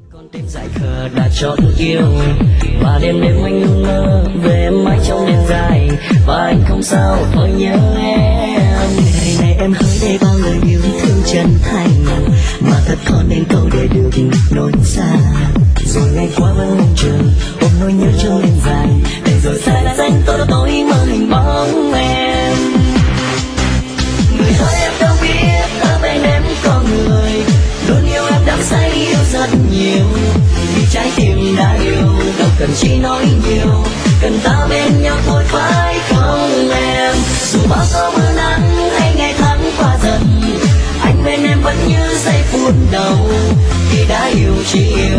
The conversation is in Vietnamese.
Con tim dại khờ đã chót yêu và đêm đêm anh luôn mơ về em mãi trong đêm dài và anh không sao thôi nhớ em. Ngày này em hỡi đây bao lời yêu thương chân thành mà thật khó nên câu để được nói xa. Rồi ngày qua vẫn mong chờ ôm nỗi nhớ trong đêm dài để rồi xa đã danh tôi mơ hình bóng em. Người ơi em đâu biết ở bên em có người luôn yêu em đắm say yêu rất nhiều vì trái tim đã yêu đâu cần chỉ nói nhiều cần ta bên nhau thôi phải không em. Dù bao gió mưa nắng hay ngày tháng qua dần anh bên em vẫn như giây phút đầu khi đã yêu chỉ yêu